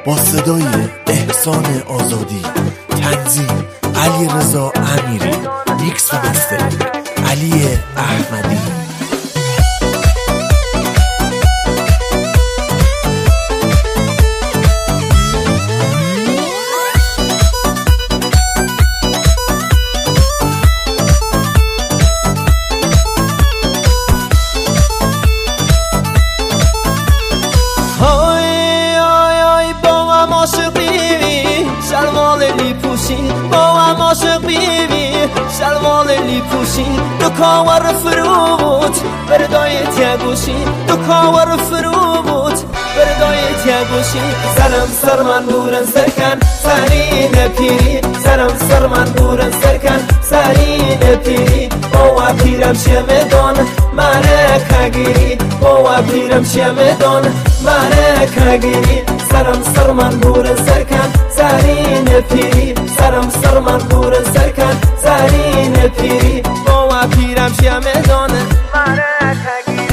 با صدای احسان آزادی، تنظیم علیرضا امیری، میکس و مسترینگ علی احمدی. با هم عاشق بیوی شلوال لی پوشی دو کاور فرو بود بردای تیگوشی دو کاور فرو بود بردای تیگوشی سرم سر من بورن سرکن سرین پیری سرم سر من بورن سرکن سرین پیری با پیرم شمدان مرک گیری با پیرم شمدان مرک گیری سرم سر من بورن سرکن سرین پیری سرم سر من بورن سرکن سرین پیری با پیرم شمدان مرک گیری.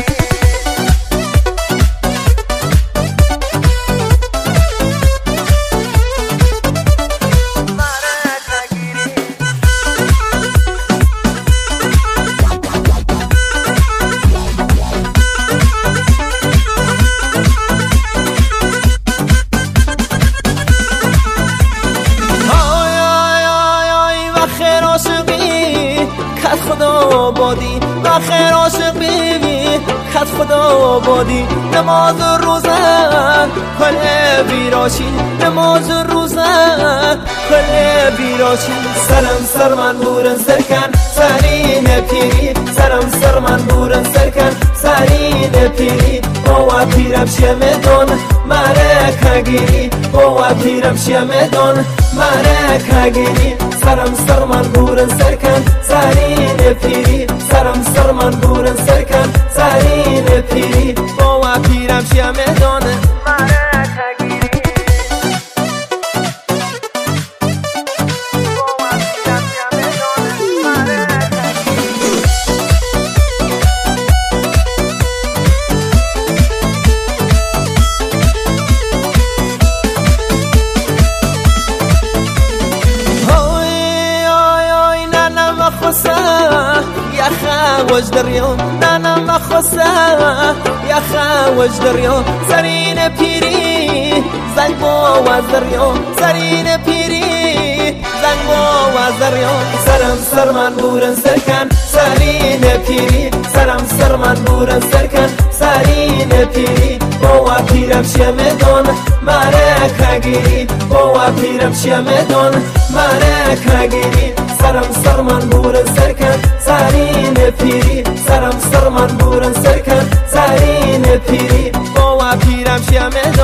خدا بادی و خیر عاشق بیوی خط خدا بادی نماز روزه کل بیراشی نماز روزه کل بیراشی سرم سر من بورن سرکن سرین پیری سرم سر من بورن سرکن سرین پیری با پیرم شمدان مرک گیری با پیرم شمدان مرک گیری سرم سر من بورن سرکن سرین پیری سرم سر من بورن سرکن سرین پیری با پیرم شمدان مرک گیری. يا وجدريو نانا مخوسا يا وجدريو سرين بيري زنبو وزريو سرين بيري زنبو وزريو سرم سر من بورن سركن سرين بيري سرم سر من بورن سركن سرين بيري با پیرم شمدان مرک گیری با پیرم شمدان مرک گیری سرم سر من بورن سرکن سرین پیری سرم سر من بورن سرکن سرین پیری با پیرم شمدان